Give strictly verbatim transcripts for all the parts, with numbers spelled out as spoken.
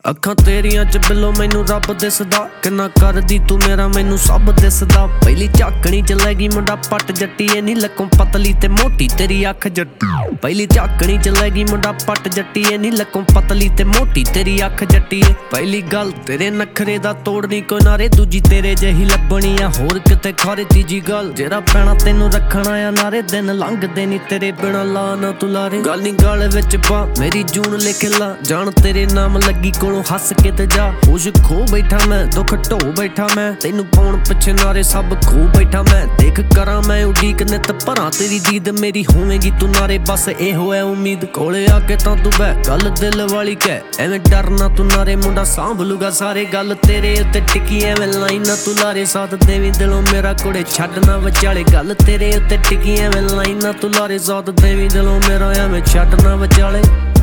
ਅੱਖਾਂ ਤੇਰੀਆਂ ਚ ਬਿੱਲੋ ਮੈਨੂੰ ਰੱਬ ਦਿਸਦਾ, ਕਿੰਨਾ ਕਰਦੀ ਤੂੰ ਮੇਰਾ ਮੈਨੂੰ ਸਭ ਦਿਸਦਾ। ਪਹਿਲੀ ਝਾਕਣੀ ਚ ਲੈ ਗਈ ਮੁੰਡਾ ਪੱਟ ਜੱਟੀਏ, ਨੀ ਲੱਕੋਂ ਪਤਲੀ ਤੇ ਮੋਟੀ ਤੇਰੀ ਅੱਖ ਜੱਟੀ। ਪਹਿਲੀ ਝਾਕਣੀ ਚ ਲੈ ਗਈ ਮੁੰਡਾ ਪੱਟ ਜੱਟੀਏ, ਨੀ ਲੱਕੋਂ ਪਤਲੀ ਤੇ ਮੋਟੀ ਤੇਰੀ ਅੱਖ ਜੱਟੀਏ। ਪਹਿਲੀ ਗੱਲ ਤੇਰੇ ਨਖਰੇ ਦਾ ਤੋੜਨੀ ਕੋਈ ਨਾਰੇ, ਦੂਜੀ ਤੇਰੇ ਜਿਹੀ ਲੱਭਣੀ ਆ ਹੋਰ ਕਿਤੇ ਖਾਰੇ। ਤੀਜੀ ਗੱਲ ਜਿਹੜਾ ਪੈਣਾ ਤੈਨੂੰ ਰੱਖਣਾ ਆ ਨਾਰੇ, ਦਿਨ ਲੰਘਦੇ ਨੀ ਤੇਰੇ ਬਿਨਾ ਲਾ ਨਾ ਤੂੰ ਲਾਰੇ। ਗੱਲ ਨੀ ਗਲ ਵਿੱਚ ਪਾ ਮੇਰੀ ਜੂਨ ਲਿਖ ਲਾ, ਜਾਣ ਤੇਰੇ ਨਾਮ ਲੱਗੀ ਕੋਲੋਂ ਹੱਸ ਕੇ ਤੇ ਜਾ। ਹੋਸ਼ ਖੋ ਬੈਠਾ ਮੈਂ, ਦੁੱਖ ਢੋ ਬੈਠਾ ਮੈਂ, ਤੈਨੂੰ ਪਾਉਣ ਪਿੱਛੇ ਨਾਰੇ ਸਭ ਖੋ ਬੈਠਾ ਮੈਂ। ਦੇਖ ਕਰਾਂ ਮੈਂ ਉਡੀਕ ਨਿਤ ਭਰਾਂ ਤੇਰੀ ਦੀਦ, ਮੇਰੀ ਹੋਵੇਂਗੀ ਤੂੰ ਨਾਰੇ ਬਸ ਇਹੋ ਹੈ ਉਮੀਦ। ਕੋਲੇ ਆ ਕੇ ਤਾਂ ਤੂੰ ਬਹਿ ਗੱਲ ਦਿਲ ਵਾਲੀ ਕਹਿ, ਐਵੇਂ ਡਰਨਾ ਤੂੰ ਨਾਰੇ ਮੁੰਡਾ ਸਾਂਭ ਲੂਗਾ ਸਾਰੇ। ਗੱਲ ਤੇਰੇ ਉੱਤੇ ਟਿੱਕੀ ਐਵੇਂ ਲਾਈਨਾਂ ਤੂੰ ਲਾਰੇ, ਸਾਥ ਦੇਵੀਂ ਦਿਲੋਂ ਮੇਰਾ ਕੁੜੇ ਛੱਡਣਾ ਵਿਚਾਲੇ। ਗੱਲ ਤੇਰੇ ਉੱਤੇ ਟਿੱਕੀ ਐਵੇਂ ਲਾਈਨਾਂ ਤੂੰ ਲਾਰੇ, ਸਾਥ ਦੇਵੀਂ ਦਿਲੋਂ ਮੇਰਾ ਐਵੇਂ ਛੱਡਣਾ ਵਿਚਾਲੇ।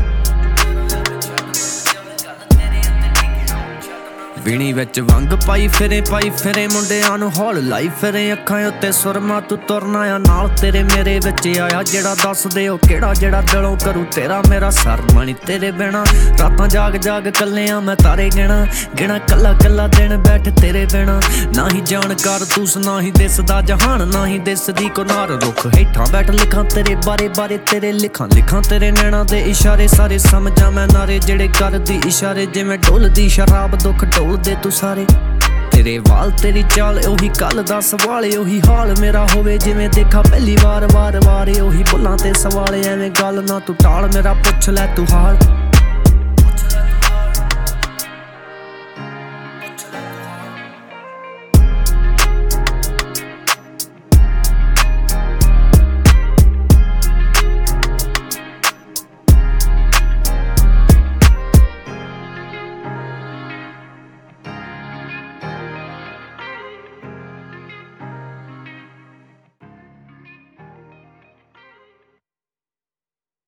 ਵੀਣੀ ਵਿੱਚ ਵੰਗ ਪਾਈ ਫਿਰੇ ਪਾਈ ਫਿਰੇ ਮੁੰਡਿਆਂ ਨੂੰ ਹੌਲ ਲਾਈ ਫਿਰੇ, ਅੱਖਾਂ ਉੱਤੇ ਸੁਰਮਾ ਤੂੰ ਤੁਰਨਾ ਆ ਨਾਲ ਤੇਰੇ ਮੇਰੇ ਵਿੱਚ ਆਇਆ ਜਿਹੜਾ ਦੱਸ ਦੇ ਉਹ ਕਿਹੜਾ ਜਿਹੜਾ ਦਿਲੋਂ ਕਰੂ ਤੇਰਾ ਮੇਰਾ ਸਰਨਾ ਨੀ ਤੇਰੇ ਬਿਨਾ। ਰਾਤਾਂ ਜਾਗ ਜਾਗ ਕੱਲਿਆਂ ਮੈਂ ਤਾਰੇ ਗਿਣਾ ਗਿਣਾ, ਕੱਲਾ ਕੱਲਾ ਦਿਨ ਬੈਠ ਤੇਰੇ ਬਿਨਾ। ਨਾ ਹੀ ਜਾਣਕਾਰ ਤੂੰ ਨਾ ਹੀ ਦਿਸਦਾ ਜਹਾਨ, ਨਾ ਹੀ ਦਿਸਦੀ ਕੋਨਾਰ ਰੁੱਖ ਹੇਠਾਂ ਬੈਠ ਲਿਖਾਂ ਤੇਰੇ ਬਾਰੇ ਬਾਰੇ ਤੇਰੇ ਲਿਖਾਂ ਲਿਖਾਂ ਤੇਰੇ ਨੈਣਾ ਦੇ ਇਸ਼ਾਰੇ ਸਾਰੇ ਸਮਝਾਂ ਮੈਂ ਨਾਰੇ ਜਿਹੜੇ ਕਰਦੀ ਇਸ਼ਾਰੇ, ਜਿਵੇਂ ਡੋਲਦੀ ਸ਼ਰਾਬ ਦੁੱਖ ਢੋਲ ਦੇ ਤੂੰ ਸਾਰੇ। ਤੇਰੇ ਵਾਲ ਤੇਰੀ ਚਾਲ ਉਹੀ ਕੱਲ ਦਾ ਸਵਾਲ, ਉਹੀ ਹਾਲ ਮੇਰਾ ਹੋਵੇ ਜਿਵੇਂ ਦੇਖਾ ਪਹਿਲੀ ਵਾਰ ਵਾਰ ਵਾਰ। ਉਹੀ ਬੁੱਲਾਂ ਤੇ ਸਵਾਲ ਐਵੇਂ ਗੱਲ ਨਾ ਤੂੰ ਟਾਲ, ਮੇਰਾ ਪੁੱਛ ਲੈ ਤੂੰ ਹਾਲ।